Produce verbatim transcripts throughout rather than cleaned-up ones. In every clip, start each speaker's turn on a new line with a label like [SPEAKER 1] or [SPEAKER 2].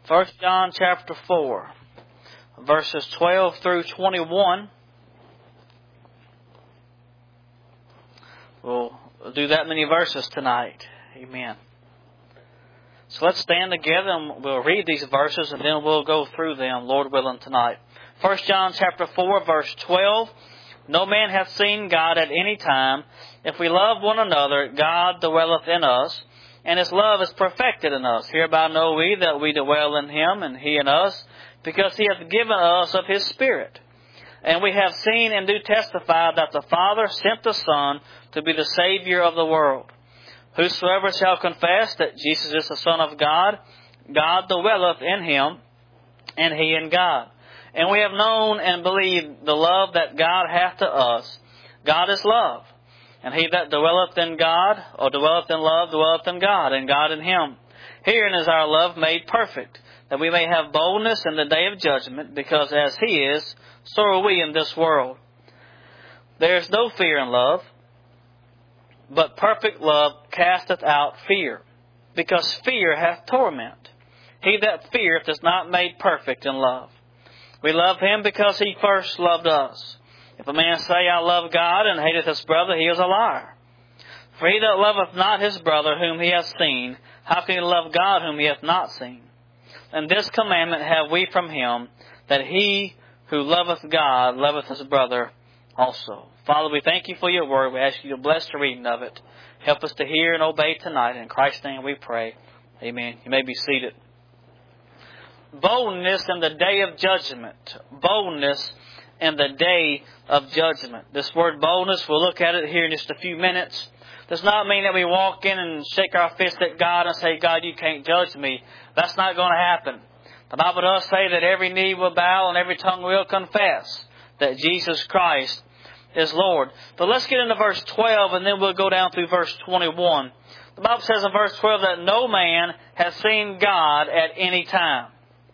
[SPEAKER 1] First John chapter four, verses twelve through twenty-one. We'll do that many verses tonight. Amen. So let's stand together and we'll read these verses and then we'll go through them, Lord willing, tonight. First John chapter four, verse twelve. No man hath seen God at any time. If we love one another, God dwelleth in us, and His love is perfected in us. Hereby know we that we dwell in Him, and He in us, because He hath given us of His Spirit. And we have seen and do testify that the Father sent the Son to be the Savior of the world. Whosoever shall confess that Jesus is the Son of God, God dwelleth in Him, and He in God. And we have known and believed the love that God hath to us. God is love. And he that dwelleth in God, or dwelleth in love, dwelleth in God, and God in him. Herein is our love made perfect, that we may have boldness in the day of judgment, because as He is, so are we in this world. There is no fear in love, but perfect love casteth out fear, because fear hath torment. He that feareth is not made perfect in love. We love Him because He first loved us. If a man say, I love God, and hateth his brother, he is a liar. For he that loveth not his brother whom he hath seen, how can he love God whom he hath not seen? And this commandment have we from Him, that he who loveth God loveth his brother also. Father, we thank You for Your word. We ask You to bless the reading of it. Help us to hear and obey tonight. In Christ's name we pray. Amen. You may be seated. Boldness in the day of judgment. Boldness in the day of judgment. This word boldness, we'll look at it here in just a few minutes. Does not mean that we walk in and shake our fist at God and say, God, You can't judge me. That's not going to happen. The Bible does say that every knee will bow and every tongue will confess that Jesus Christ is Lord. But let's get into verse twelve and then we'll go down through verse twenty-one. The Bible says in verse twelve that no man has seen God at any time.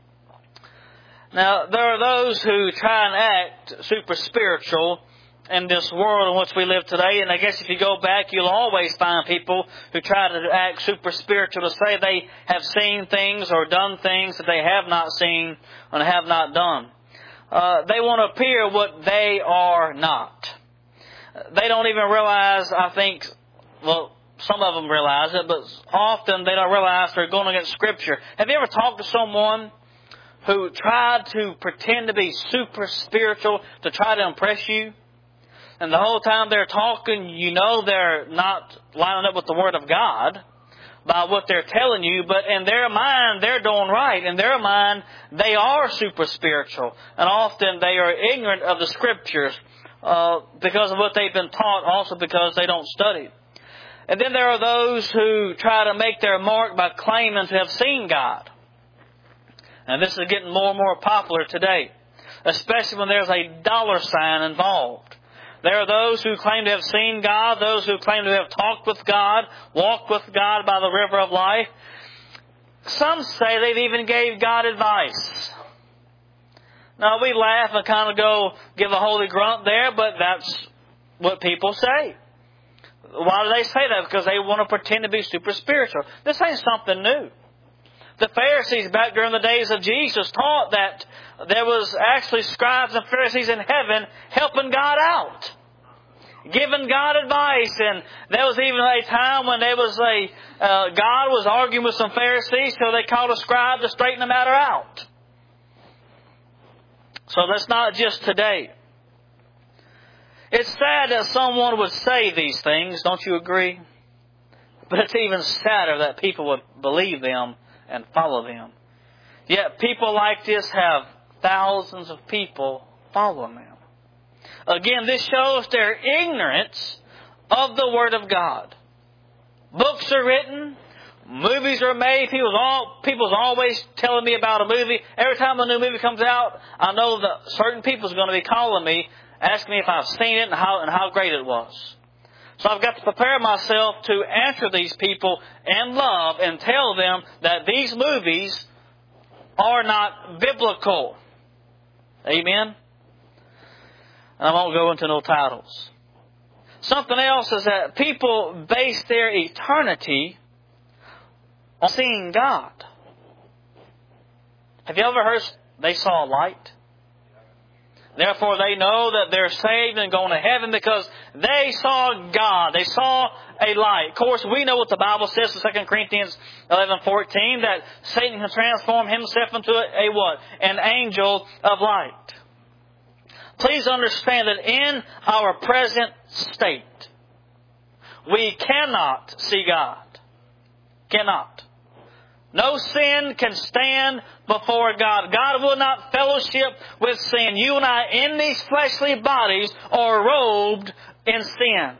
[SPEAKER 1] Now, there are those who try and act super spiritual in this world in which we live today. And I guess if you go back, you'll always find people who try to act super spiritual to say they have seen things or done things that they have not seen and have not done. Uh, they want to appear what they are not. They don't even realize, I think, well, some of them realize it, but often they don't realize they're going against Scripture. Have you ever talked to someone who tried to pretend to be super spiritual to try to impress you? And the whole time they're talking, you know they're not lining up with the Word of God by what they're telling you, but in their mind, they're doing right. In their mind, they are super spiritual. And often they are ignorant of the Scriptures uh, because of what they've been taught, also because they don't study. And then there are those who try to make their mark by claiming to have seen God. And this is getting more and more popular today, especially when there's a dollar sign involved. There are those who claim to have seen God, those who claim to have talked with God, walked with God by the river of life. Some say they've even gave God advice. Now, we laugh and kind of go give a holy grunt there, but that's what people say. Why do they say that? Because they want to pretend to be super spiritual. This ain't something new. The Pharisees back during the days of Jesus taught that there was actually scribes and Pharisees in heaven helping God out, giving God advice. And there was even a time when there was a uh, God was arguing with some Pharisees, so they called a scribe to straighten the matter out. So that's not just today. It's sad that someone would say these things, don't you agree? But it's even sadder that people would believe them and follow them. Yet people like this have thousands of people following them. Again, this shows their ignorance of the Word of God. Books are written, movies are made. People's, all, people's always telling me about a movie. Every time a new movie comes out, I know that certain people are going to be calling me, asking me if I've seen it and how, and how great it was. So I've got to prepare myself to answer these people in love and tell them that these movies are not biblical. Amen? And I won't go into no titles. Something else is that people base their eternity on seeing God. Have you ever heard they saw a light? Therefore they know that they're saved and going to heaven because they saw God. They saw a light. Of course, we know what the Bible says in Second Corinthians eleven fourteen, that Satan can transform himself into a, a what? An angel of light. Please understand that in our present state, we cannot see God. Cannot. No sin can stand before God. God will not fellowship with sin. You and I, in these fleshly bodies, are robed in sin.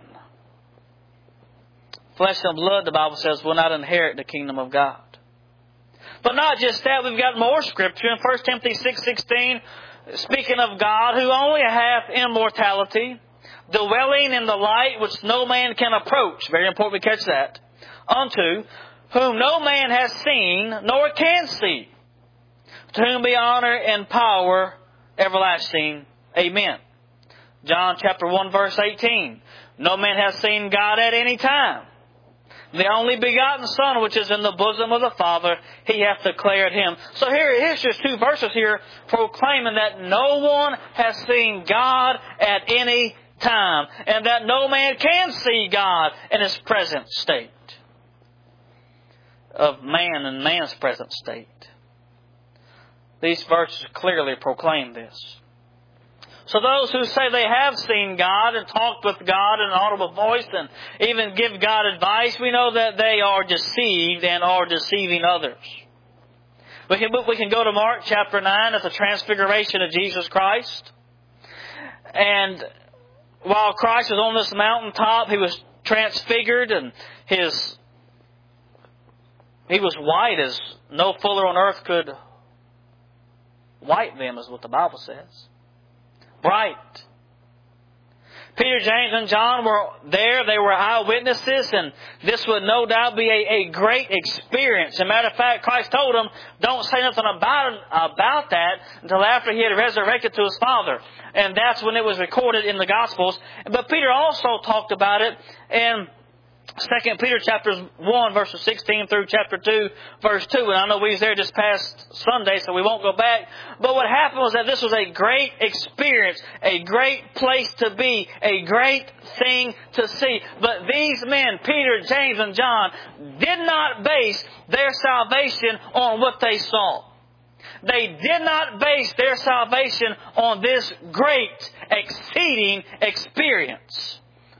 [SPEAKER 1] Flesh and blood, the Bible says, will not inherit the kingdom of God. But not just that, we've got more scripture in First Timothy six sixteen, speaking of God who only hath immortality, dwelling in the light which no man can approach. Very important we catch that. Unto whom no man has seen, nor can see. To whom be honor and power everlasting. Amen. John chapter one verse eighteen. No man has seen God at any time. The only begotten Son, which is in the bosom of the Father, He hath declared Him. So here, here's just two verses here proclaiming that no one has seen God at any time. And that no man can see God in His present state. Of man and man's present state. These verses clearly proclaim this. So those who say they have seen God and talked with God in an audible voice and even give God advice, we know that they are deceived and are deceiving others. We can, we can go to Mark chapter nine at the transfiguration of Jesus Christ. And while Christ was on this mountaintop, He was transfigured and His He was white as no fuller on earth could white them, is what the Bible says. Bright. Peter, James, and John were there. They were eyewitnesses, and this would no doubt be a, a great experience. As a matter of fact, Christ told them, don't say nothing about, about that until after He had resurrected to His Father. And that's when it was recorded in the Gospels. But Peter also talked about it in Second Peter chapter one, verses sixteen through chapter two, verse two. And I know we was there just past Sunday, so we won't go back. But what happened was that this was a great experience, a great place to be, a great thing to see. But these men, Peter, James, and John, did not base their salvation on what they saw. They did not base their salvation on this great, exceeding experience.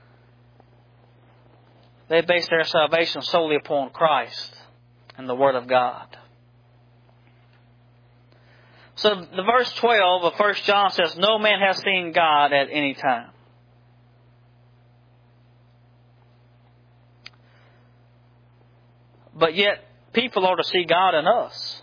[SPEAKER 1] They based their salvation solely upon Christ and the Word of God. So the verse twelve of First John says, no man has seen God at any time. But yet, people are to see God in us.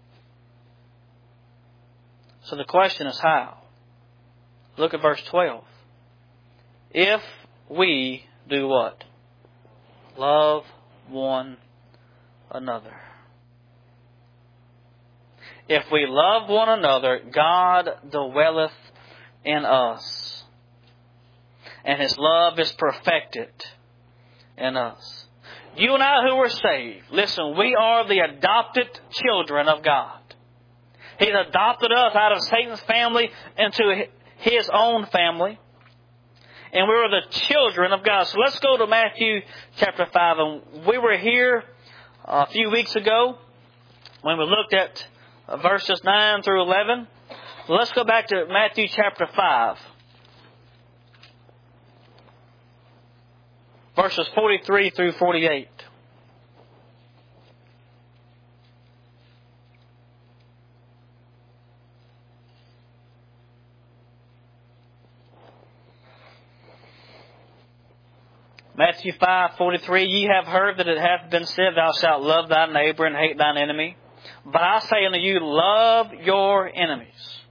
[SPEAKER 1] So the question is how? Look at verse twelve. If we do what? Love one another. If we love one another, God dwelleth in us. And His love is perfected in us. You and I who are saved, listen, we are the adopted children of God. He's adopted us out of Satan's family into His own family. And we were the children of God. So let's go to Matthew chapter five. And we were here a few weeks ago when we looked at verses nine through eleven. Let's go back to Matthew chapter five. Verses forty-three through forty-eight. Matthew five forty-three, ye have heard that it hath been said, thou shalt love thy neighbor and hate thine enemy. But I say unto you, love your enemies.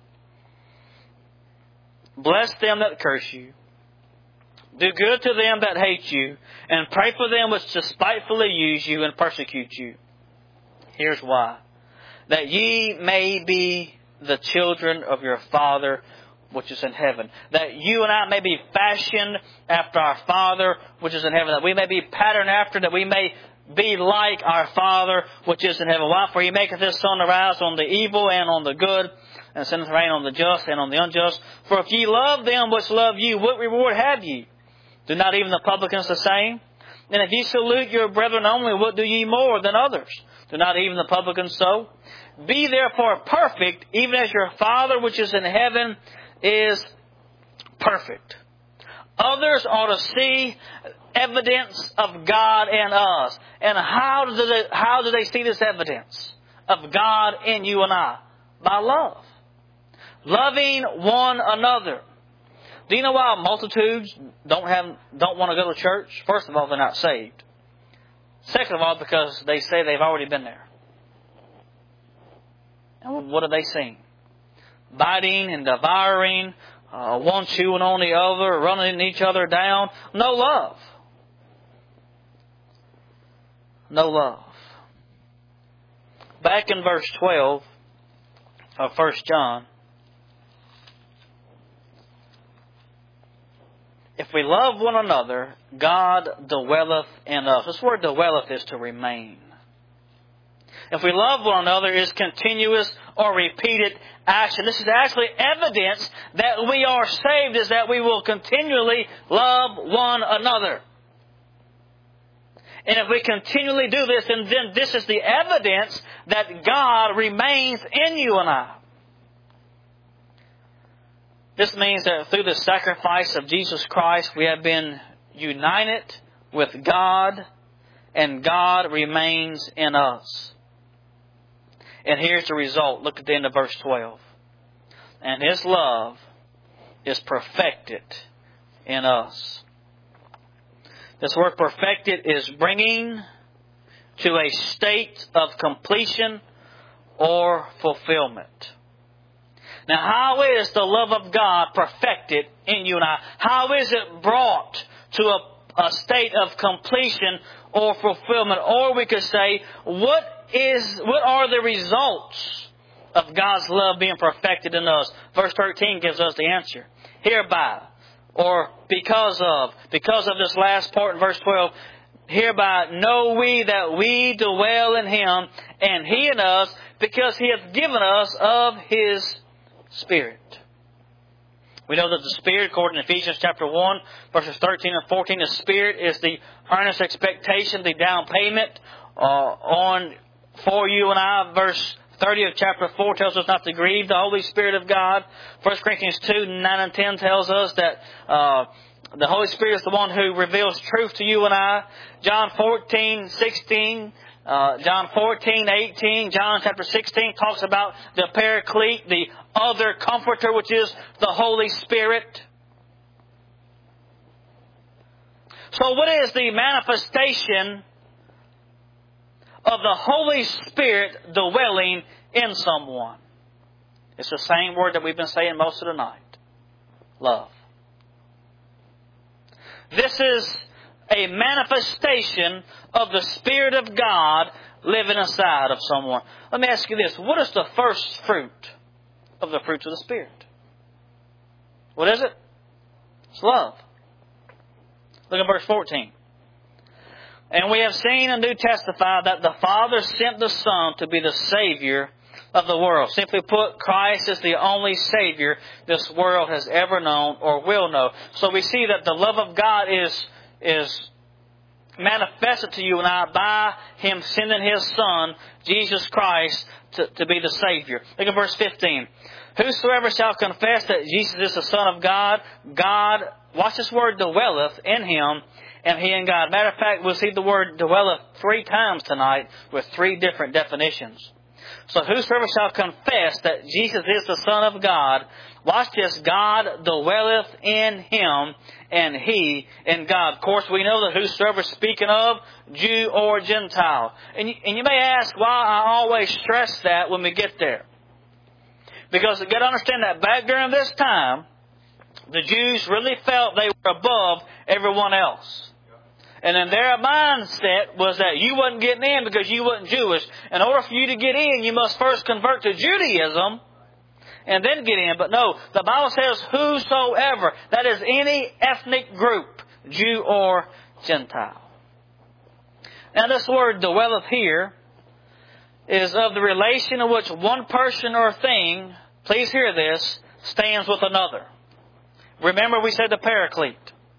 [SPEAKER 1] Bless them that curse you. Do good to them that hate you. And pray for them which despitefully use you and persecute you. Here's why. That ye may be the children of your Father which is in heaven. That you and I may be fashioned after our Father which is in heaven. That we may be patterned after, that we may be like our Father which is in heaven. Why? For He maketh His sun to rise on the evil and on the good, and sendeth rain on the just and on the unjust. For if ye love them which love you, what reward have ye? Do not even the publicans the same? And if ye salute your brethren only, what do ye more than others? Do not even the publicans so? Be therefore perfect, even as your Father which is in heaven is perfect. Others ought to see evidence of God in us. And how do they, how do they see this evidence of God in you and I? By love. Loving one another. Do you know why multitudes don't have don't want to go to church? First of all, they're not saved. Second of all, because they say they've already been there. And what are they seeing? Biting and devouring, uh, one chewing on the other, running each other down. No love. No love. Back in verse twelve of First John. If we love one another, God dwelleth in us. This word dwelleth is to remain. If we love one another is continuous or repeated action. This is actually evidence that we are saved, is that we will continually love one another. And if we continually do this, then, then this is the evidence that God remains in you and I. This means that through the sacrifice of Jesus Christ, we have been united with God, and God remains in us. And here's the result. Look at the end of verse twelve. And His love is perfected in us. This word perfected is bringing to a state of completion or fulfillment. Now, how is the love of God perfected in you and I? How is it brought to a, a state of completion or fulfillment? Or we could say, what is, what are the results of God's love being perfected in us? Verse thirteen gives us the answer. Hereby, or because of, because of this last part in verse twelve, hereby know we that we dwell in Him, and He in us, because He hath given us of His Spirit. We know that the Spirit, according to Ephesians chapter one, verses thirteen and fourteen, the Spirit is the earnest expectation, the down payment uh, on for you and I. Verse thirty of chapter four tells us not to grieve the Holy Spirit of God. First Corinthians two, nine and ten tells us that uh, the Holy Spirit is the one who reveals truth to you and I. John fourteen, sixteen, uh, John fourteen, eighteen, John chapter sixteen talks about the Paraclete, the other Comforter, which is the Holy Spirit. So what is the manifestation of the Holy Spirit dwelling in someone? It's the same word that we've been saying most of the night. Love. This is a manifestation of the Spirit of God living inside of someone. Let me ask you this. What is the first fruit of the fruits of the Spirit? What is it? It's love. Look at verse fourteen. And we have seen and do testify that the Father sent the Son to be the Savior of the world. Simply put, Christ is the only Savior this world has ever known or will know. So we see that the love of God is, is manifested to you and I by Him sending His Son, Jesus Christ, to, to be the Savior. Look at verse fifteen. Whosoever shall confess that Jesus is the Son of God, God, watch this word, dwelleth in Him, and He in God. Matter of fact, we'll see the word dwelleth three times tonight with three different definitions. So whosoever shall confess that Jesus is the Son of God, watch this, God dwelleth in Him, and He in God. Of course, we know that whosoever speaking of, Jew or Gentile. And you, and you may ask why I always stress that when we get there. Because you got to understand that back during this time, the Jews really felt they were above everyone else. And then their mindset was that you wasn't getting in because you wasn't Jewish. In order for you to get in, you must first convert to Judaism and then get in. But no, the Bible says whosoever. That is any ethnic group, Jew or Gentile. Now this word dwelleth here is of the relation in which one person or thing, please hear this, stands with another. Remember we said the Paraclete.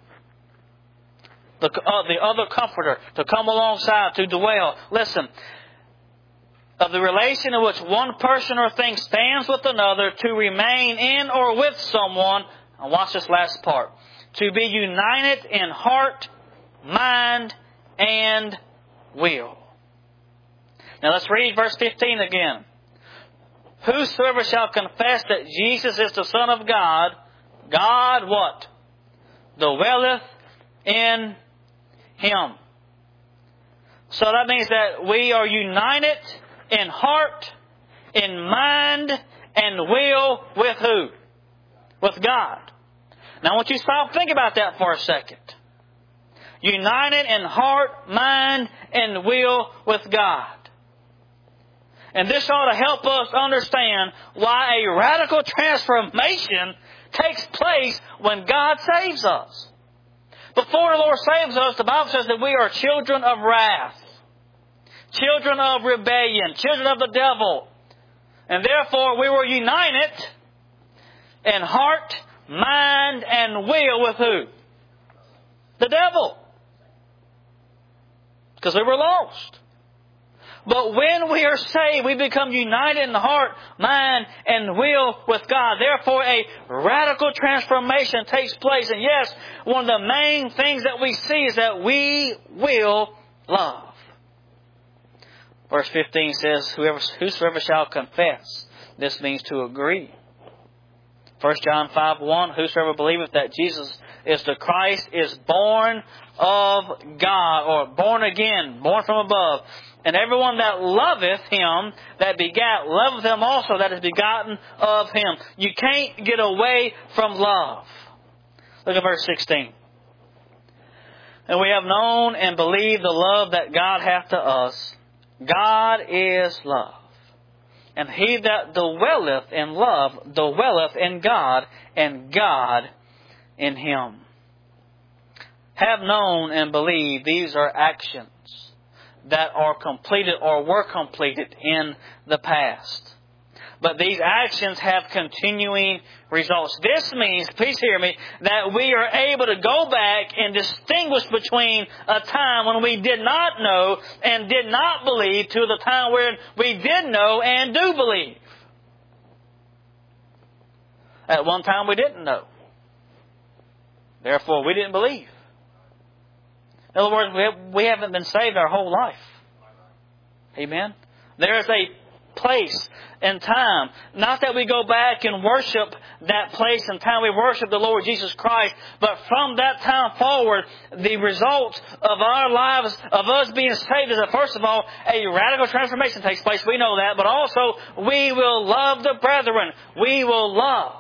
[SPEAKER 1] The, uh, the other comforter to come alongside, to dwell. Listen, of the relation in which one person or thing stands with another, to remain in or with someone, and watch this last part, to be united in heart, mind, and will. Now let's read verse fifteen again. Whosoever shall confess that Jesus is the Son of God, God what? Dwelleth in Him. So that means that we are united in heart, in mind, and will with who? With God. Now I want you to stop and think about that for a second. United in heart, mind, and will with God. And this ought to help us understand why a radical transformation takes place when God saves us. Before the Lord saves us, the Bible says that we are children of wrath, children of rebellion, children of the devil. And therefore we were united in heart, mind, and will with who? The devil. Because we were lost. But when we are saved, we become united in the heart, mind, and will with God. Therefore, a radical transformation takes place. And yes, one of the main things that we see is that we will love. Verse fifteen says, Whoever, whosoever shall confess. This means to agree. First John five one, Whosoever believeth that Jesus is the Christ is born of God, or born again, born from above. And everyone that loveth Him, that begat, loveth Him also that is begotten of Him. You can't get away from love. Look at verse sixteen. And we have known and believed the love that God hath to us. God is love. And he that dwelleth in love dwelleth in God, and God in him. Have known and believed, these are actions that are completed or were completed in the past. But these actions have continuing results. This means, please hear me, that we are able to go back and distinguish between a time when we did not know and did not believe to the time when we did know and do believe. At one time we didn't know. Therefore we didn't believe. In other words, we, have, we haven't been saved our whole life. Amen? There is a place and time. Not that we go back and worship that place and time we worship the Lord Jesus Christ, but from that time forward, the result of our lives, of us being saved, is that first of all, a radical transformation takes place. We know that. But also, we will love the brethren. We will love.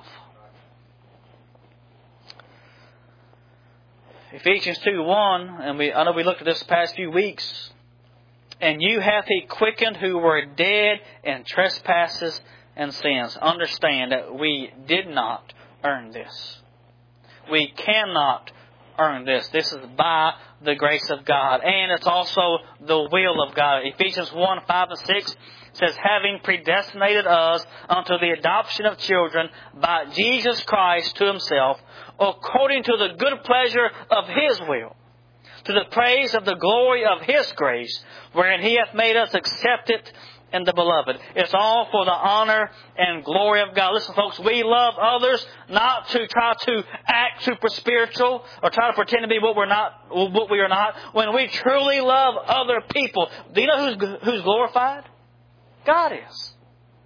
[SPEAKER 1] Ephesians two one, and we, I know we looked at this the past few weeks. And you hath He quickened who were dead in trespasses and sins. Understand that we did not earn this. We cannot earn this. This is by the grace of God. And it's also the will of God. Ephesians one, five and six says, having predestinated us unto the adoption of children by Jesus Christ to Himself, according to the good pleasure of His will, to the praise of the glory of His grace, wherein He hath made us accepted in the Beloved. It's all for the honor and glory of God. Listen, folks, we love others not to try to act super spiritual or try to pretend to be what we're not, what we are not. When we truly love other people, do you know who's who's glorified? God is.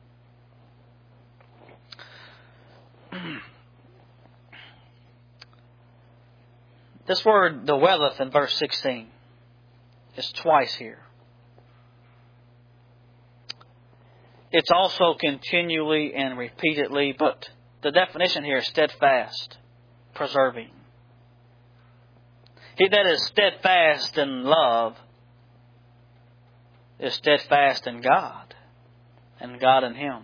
[SPEAKER 1] This word dwelleth in verse sixteen is twice here. It's also continually and repeatedly, but the definition here is steadfast, preserving. He that is steadfast in love is steadfast in God, and God in him.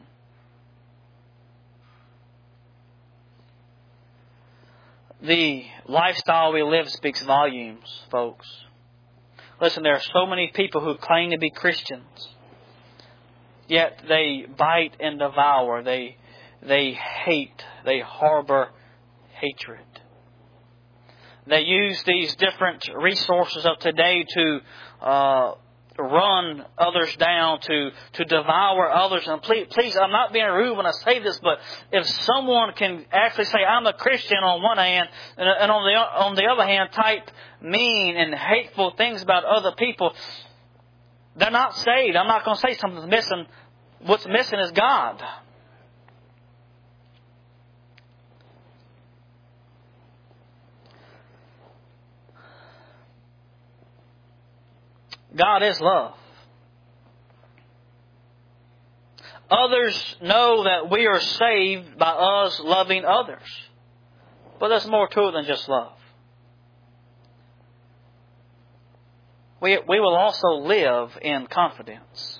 [SPEAKER 1] The lifestyle we live speaks volumes, folks. Listen, there are so many people who claim to be Christians, yet they bite and devour. They, they hate. They harbor hatred. They use these different resources of today to uh, run others down, to, to devour others. And please, please, I'm not being rude when I say this, but if someone can actually say, I'm a Christian on one hand, and, and on the on the other hand, type mean and hateful things about other people, they're not saved. I'm not going to say something's missing. What's missing is God. God is love. Others know that we are saved by us loving others. But there's more to it than just love. We, we will also live in confidence.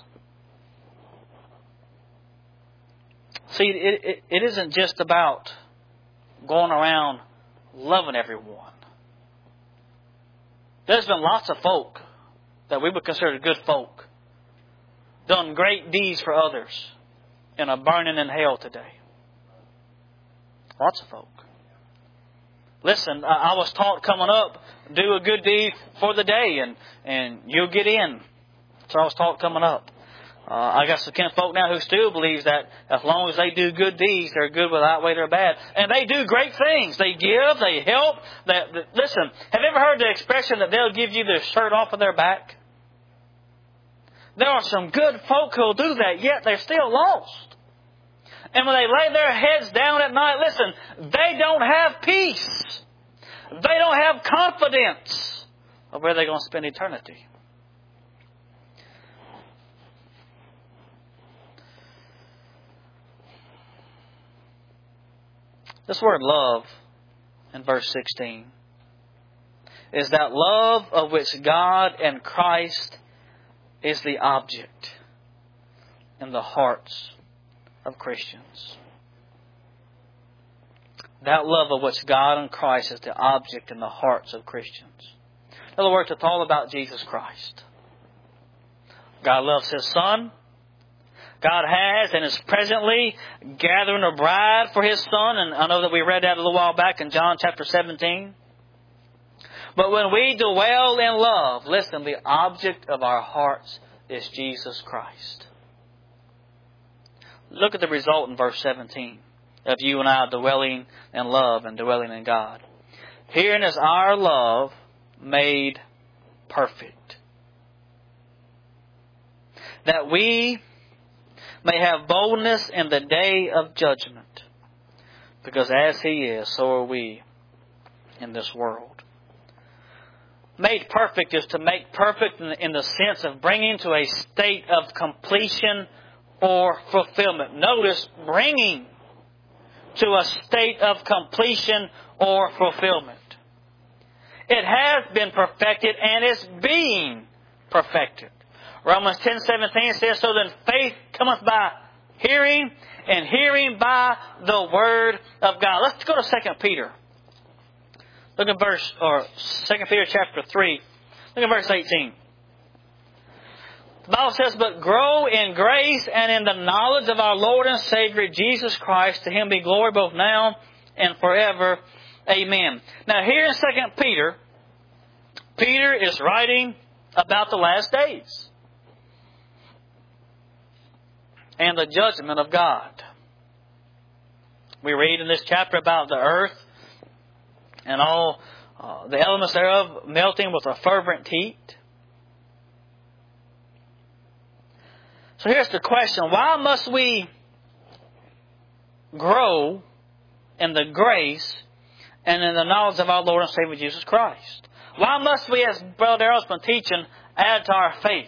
[SPEAKER 1] See, it, it, it isn't just about going around loving everyone. There's been lots of folk that we would consider good folk, done great deeds for others, and are burning in hell today. Lots of folk. Listen, I was taught coming up, do a good deed for the day, and, and you'll get in. So I was taught coming up. Uh, I got some kind of folk now who still believes that as long as they do good deeds, they're good without way they're bad. And they do great things. They give, they help. They, they, listen, have you ever heard the expression that they'll give you their shirt off of their back? There are some good folk who'll do that, yet they're still lost. And when they lay their heads down at night, listen, they don't have peace. They don't have confidence of where they're going to spend eternity. This word love in verse sixteen is that love of which God and Christ is the object in the hearts of Christians. That love of which God and Christ is the object in the hearts of Christians. In other words, it's all about Jesus Christ. God loves His Son. God has and is presently gathering a bride for His Son. And I know that we read that a little while back in John chapter seventeen. But when we dwell in love, listen, the object of our hearts is Jesus Christ. Look at the result in verse seventeen of you and I dwelling in love and dwelling in God. Herein is our love made perfect, that we may have boldness in the day of judgment, because as He is, so are we in this world. Made perfect is to make perfect in the, in the sense of bringing to a state of completion or fulfillment. Notice, bringing to a state of completion or fulfillment. It has been perfected and is being perfected. Romans ten seventeen says, so then faith cometh by hearing, and hearing by the word of God. Let's go to Second Peter. Look at verse, or Second Peter chapter three. Look at verse eighteen. The Bible says, but grow in grace and in the knowledge of our Lord and Savior Jesus Christ. To Him be glory both now and forever. Amen. Now here in Second Peter, Peter is writing about the last days and the judgment of God. We read in this chapter about the earth and all uh, the elements thereof melting with a fervent heat. So here's the question. Why must we grow in the grace and in the knowledge of our Lord and Savior Jesus Christ? Why must we, as Brother Darrell's been teaching, add to our faith?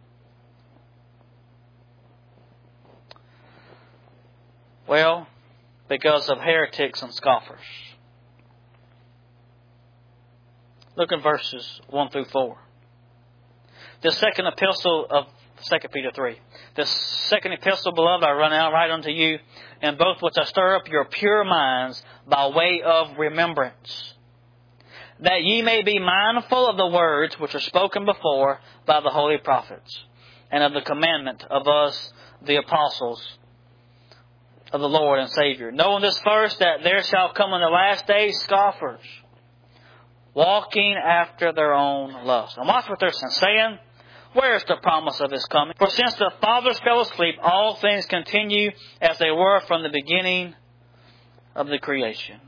[SPEAKER 1] Well, because of heretics and scoffers. Look in verses one through four. The second epistle of Second Peter three. The second epistle, beloved, I run out right unto you, and both which I stir up your pure minds by way of remembrance. that ye may be mindful of the words which are spoken before by the holy prophets, and of the commandment of us, the apostles of the Lord and Savior. Knowing this first, that there shall come in the last days scoffers, walking after their own lusts. And watch what they're saying. Where is the promise of His coming? For since the fathers fell asleep, all things continue as they were from the beginning of the creation.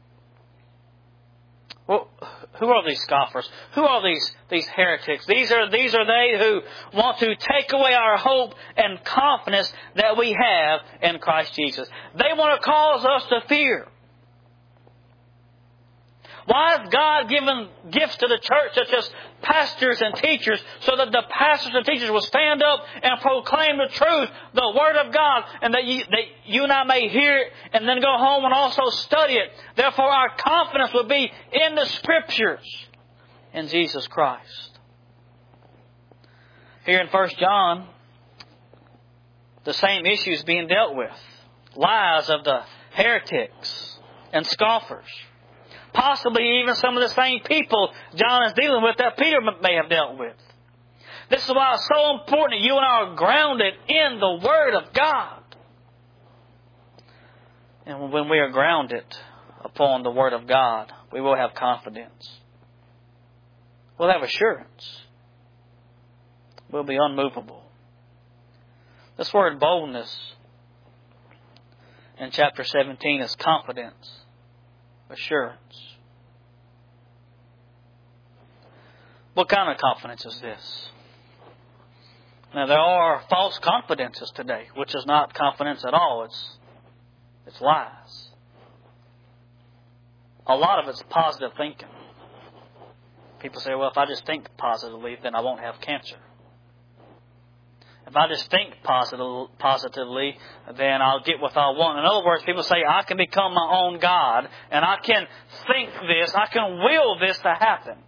[SPEAKER 1] Well, who are these scoffers? Who are these, these heretics? These are, these are they who want to take away our hope and confidence that we have in Christ Jesus. They want to cause us to fear. Why has God given gifts to the church such as pastors and teachers so that the pastors and teachers will stand up and proclaim the truth, the Word of God, and that you, that you and I may hear it and then go home and also study it. Therefore our confidence will be in the Scriptures, in Jesus Christ. Here in First John, the same issue is being dealt with. Lies of the heretics and scoffers. Possibly even some of the same people John is dealing with that Peter may have dealt with. This is why it's so important that you and I are grounded in the Word of God. And when we are grounded upon the Word of God, we will have confidence. We'll have assurance. We'll be unmovable. This word boldness in chapter seventeen is confidence. Assurance. What kind of confidence is this? Now there are false confidences today, which is not confidence at all. It's it's lies. A lot of it's positive thinking. People say, well, if I just think positively, then I won't have cancer. If I just think positive, positively, then I'll get what I want. In other words, people say, I can become my own God, and I can think this, I can will this to happen.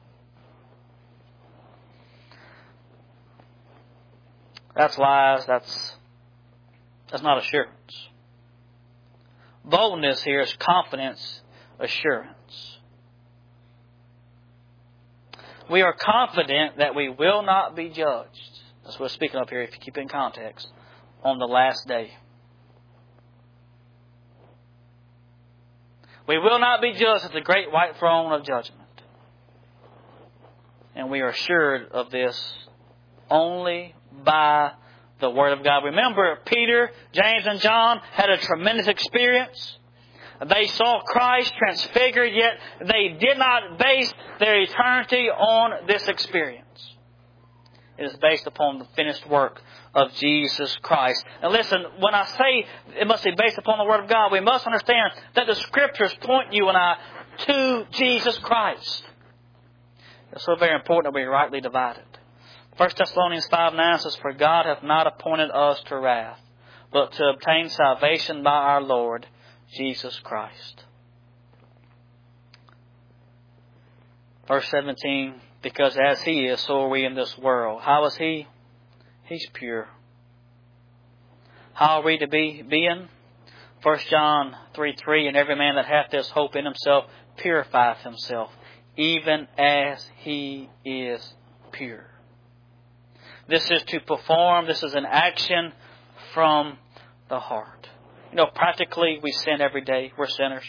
[SPEAKER 1] That's lies. That's, that's not assurance. Boldness here is confidence, assurance. We are confident that we will not be judged. That's what we're speaking of here, if you keep it in context, on the last day. We will not be judged at the great white throne of judgment. And we are assured of this only by the Word of God. Remember, Peter, James, and John had a tremendous experience. They saw Christ transfigured, yet they did not base their eternity on this experience. It is based upon the finished work of Jesus Christ. And listen, when I say it must be based upon the Word of God, we must understand that the Scriptures point you and I to Jesus Christ. It's so very important that we rightly divide it. First Thessalonians five nine says, For God hath not appointed us to wrath, but to obtain salvation by our Lord Jesus Christ. Verse seventeen, Because as He is, so are we in this world. How is He? He's pure. How are we to be being? First John three three, And every man that hath this hope in himself purifieth himself, even as He is pure. This is to perform. This is an action from the heart. You know, practically we sin every day. We're sinners.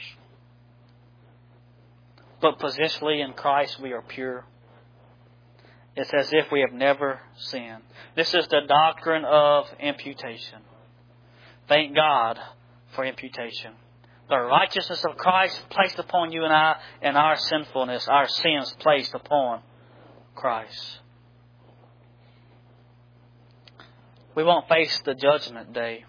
[SPEAKER 1] But positionally in Christ we are pure. It's as if we have never sinned. This is the doctrine of imputation. Thank God for imputation. The righteousness of Christ placed upon you and I, and our sinfulness, our sins placed upon Christ. We won't face the judgment day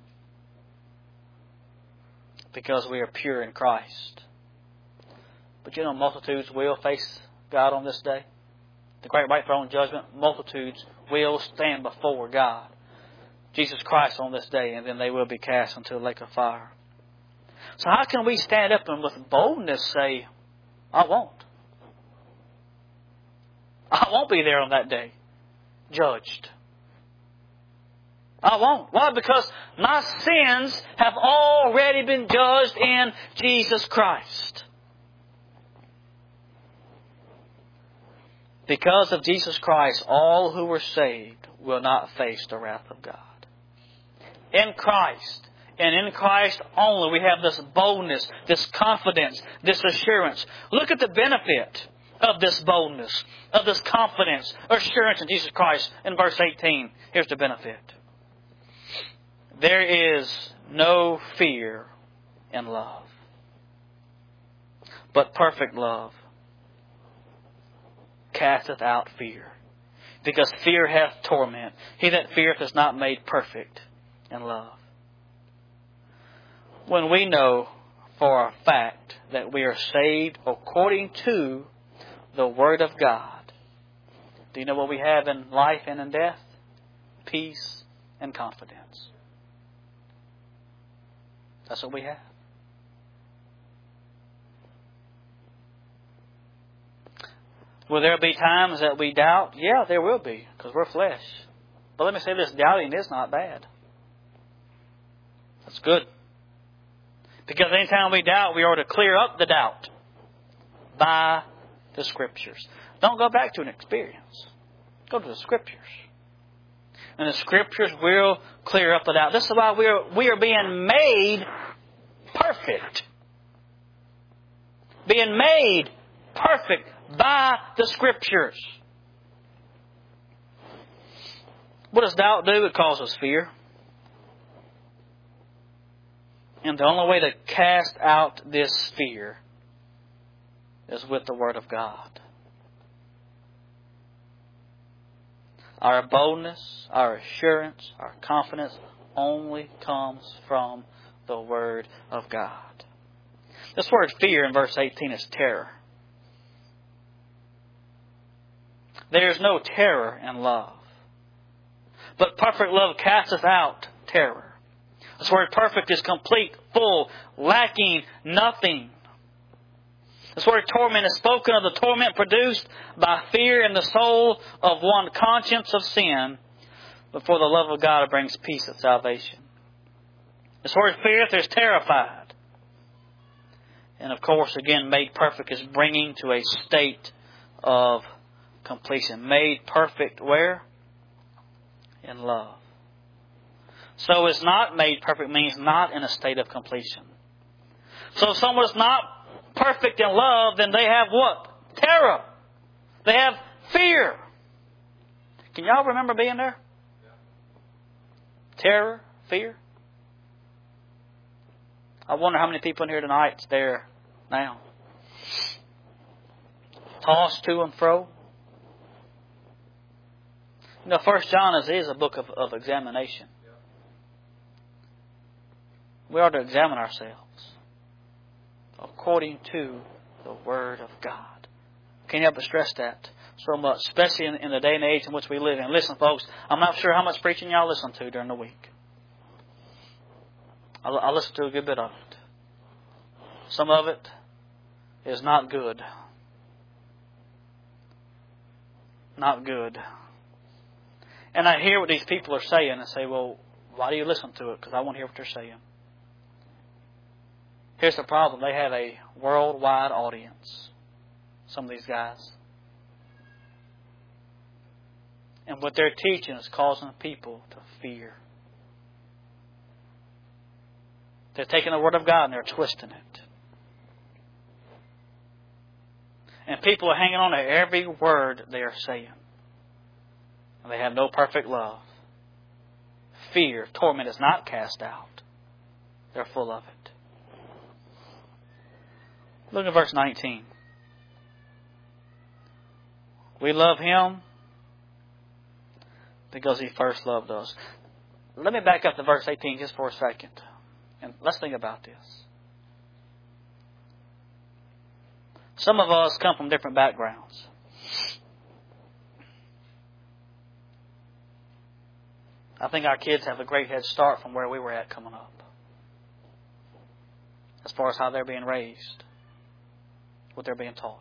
[SPEAKER 1] because we are pure in Christ. But you know, multitudes will face God on this day. The great white throne judgment, multitudes will stand before God, Jesus Christ, on this day, and then they will be cast into the lake of fire. So how can we stand up and with boldness say, I won't. I won't be there on that day, judged. I won't. Why? Because my sins have already been judged in Jesus Christ. Because of Jesus Christ, all who were saved will not face the wrath of God. In Christ, and in Christ only, we have this boldness, this confidence, this assurance. Look at the benefit of this boldness, of this confidence, assurance in Jesus Christ in verse eighteen. Here's the benefit. There is no fear in love, but perfect love casteth out fear, because fear hath torment. He that feareth is not made perfect in love. When we know for a fact that we are saved according to the Word of God, do you know what we have in life and in death? Peace and confidence. That's what we have. Will there be times that we doubt? Yeah, there will be, because we're flesh. But let me say this, doubting is not bad. That's good. Because anytime we doubt, we are to clear up the doubt by the Scriptures. Don't go back to an experience. Go to the Scriptures. And the Scriptures will clear up the doubt. This is why we are, we are being made perfect. Being made perfect by the Scriptures. What does doubt do? It causes fear. And the only way to cast out this fear is with the Word of God. Our boldness, our assurance, our confidence only comes from the Word of God. This word fear in verse eighteen is terror. There is no terror in love, but perfect love casteth out terror. This word perfect is complete, full, lacking nothing. This word torment is spoken of the torment produced by fear in the soul of one conscious of sin, but for the love of God it brings peace and salvation. This word fear is terrified. And of course, again, made perfect is bringing to a state of completion. Made perfect where? In love. So it's not made perfect means not in a state of completion. So if someone is not perfect in love, then they have what? Terror. They have fear. Can y'all remember being there? Terror, fear. I wonder how many people in here tonight is there now. Tossed to and fro. You know, First John is, is a book of, of examination. We are to examine ourselves according to the Word of God. Can't help but stress that so much, especially in, in the day and age in which we live in. Listen, folks, I'm not sure how much preaching y'all listen to during the week. I, I listen to a good bit of it. Some of it is not good. Not good. And I hear what these people are saying and say, well, why do you listen to it? Because I want to hear what they're saying. Here's the problem. They have a worldwide audience. Some of these guys. And what they're teaching is causing people to fear. They're taking the Word of God and they're twisting it. And people are hanging on to every word they are saying. And they have no perfect love. Fear, torment is not cast out. They're full of it. Look at verse nineteen. We love Him because He first loved us. Let me back up to verse eighteen just for a second. And let's think about this. Some of us come from different backgrounds. I think our kids have a great head start from where we were at coming up. As far as how they're being raised. What they're being taught.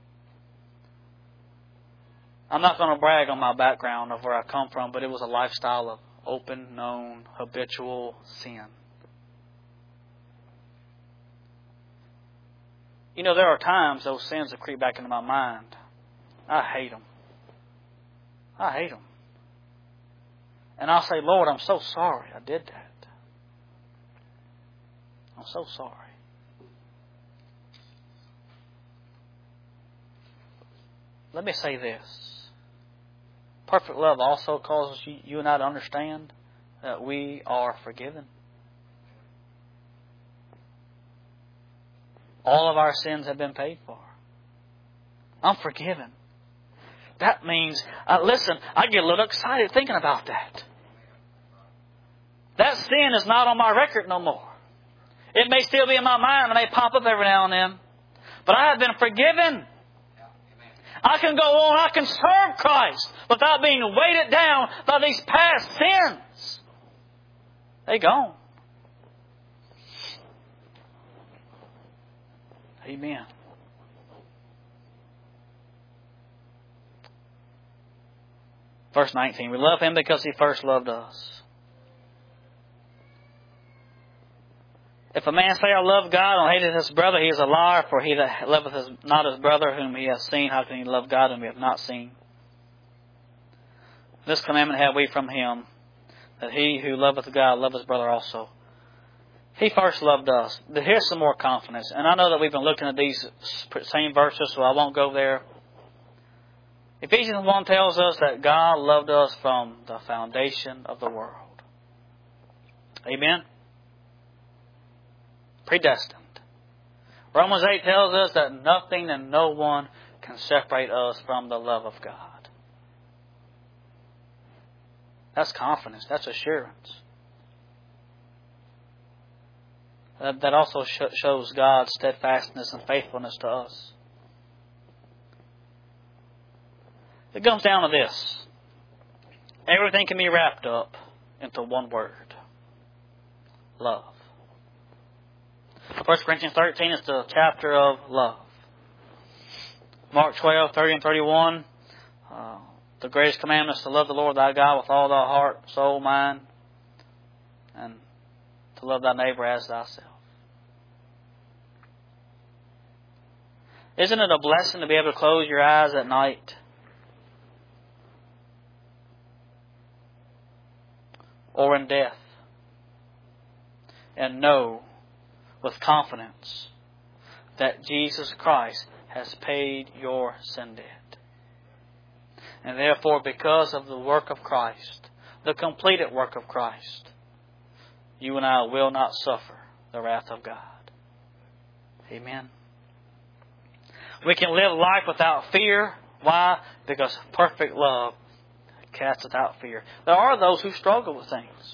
[SPEAKER 1] I'm not going to brag on my background of where I come from, but it was a lifestyle of open, known, habitual sin. You know, there are times those sins that creep back into my mind. I hate them. I hate them. And I'll say, Lord, I'm so sorry I did that. I'm so sorry. Let me say this. Perfect love also causes you, you and I to understand that we are forgiven. All of our sins have been paid for. I'm forgiven. That means, uh, listen, I get a little excited thinking about that. That sin is not on my record no more. It may still be in my mind. It may pop up every now and then. But I have been forgiven. I can go on. I can serve Christ without being weighted down by these past sins. They gone. Amen. Verse nineteen. We love Him because He first loved us. If a man say, I love God, and hated his brother, he is a liar, for he that loveth his, not his brother whom he hath seen, how can he love God whom he hath not seen? This commandment have we from Him, that he who loveth God loveth his brother also. He first loved us. Here's some more confidence. And I know that we've been looking at these same verses, so I won't go there. Ephesians one tells us that God loved us from the foundation of the world. Amen? Predestined. Romans eight tells us that nothing and no one can separate us from the love of God. That's confidence. That's assurance. That, that also sh- shows God's steadfastness and faithfulness to us. It comes down to this. Everything can be wrapped up into one word. Love. First Corinthians thirteen is the chapter of love. Mark twelve, thirty and thirty-one. Uh, the greatest commandment is to love the Lord thy God with all thy heart, soul, mind, and to love thy neighbor as thyself. Isn't it a blessing to be able to close your eyes at night or in death and know with confidence that Jesus Christ has paid your sin debt? And therefore, because of the work of Christ, the completed work of Christ, you and I will not suffer the wrath of God. Amen. We can live life without fear. Why? Because perfect love casteth out fear. There are those who struggle with things.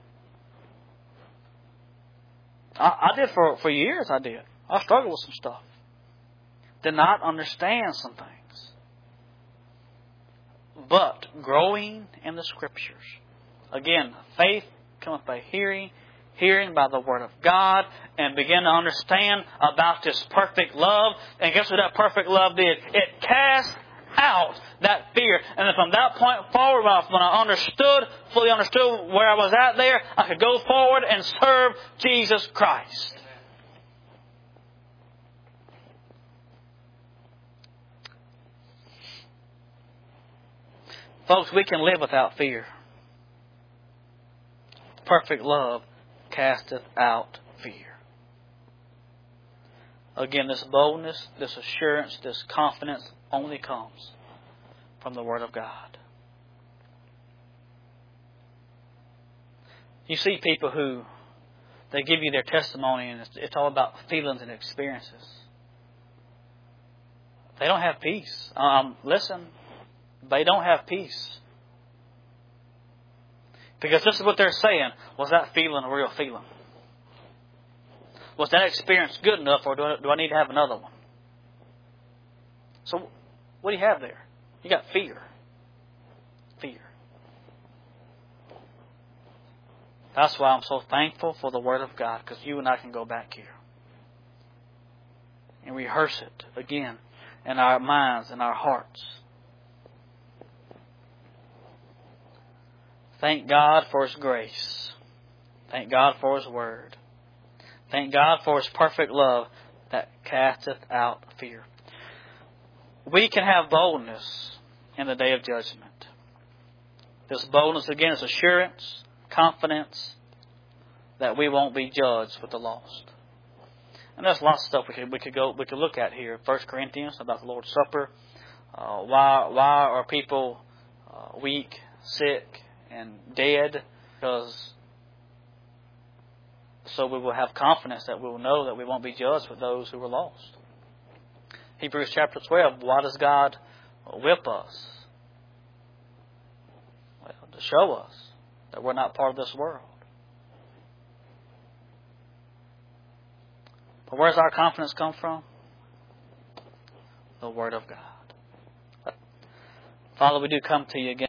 [SPEAKER 1] I, I did for, for years, I did. I struggled with some stuff. Did not understand some things. But growing in the Scriptures. Again, faith cometh by hearing, hearing by the Word of God, and begin to understand about this perfect love. And guess what that perfect love did? It cast out that fear. And then from that point forward, when I understood, fully understood where I was at there, I could go forward and serve Jesus Christ. Folks, we can live without fear. Perfect love casteth out fear. Again, this boldness, this assurance, this confidence only comes from the Word of God. You see people who, they give you their testimony and it's, it's all about feelings and experiences. They don't have peace. Um, listen, they don't have peace. Because this is what they're saying. Was that feeling a real feeling? Was that experience good enough, or do I, do I need to have another one? So, what do you have there? You got fear. Fear. That's why I'm so thankful for the Word of God, because you and I can go back here and rehearse it again in our minds and our hearts. Thank God for His grace. Thank God for His Word. Thank God for His perfect love that casteth out fear. We can have boldness in the day of judgment. This boldness, again, is assurance, confidence that we won't be judged with the lost. And there's lots of stuff we could we could go we could look at here. First Corinthians about the Lord's Supper. Uh, why why are people uh, weak, sick, and dead? Because so we will have confidence that we will know that we won't be judged with those who were lost. Hebrews chapter twelve. Why does God whip us? Well, to show us that we're not part of this world. But where does our confidence come from? The Word of God. Father, we do come to you again.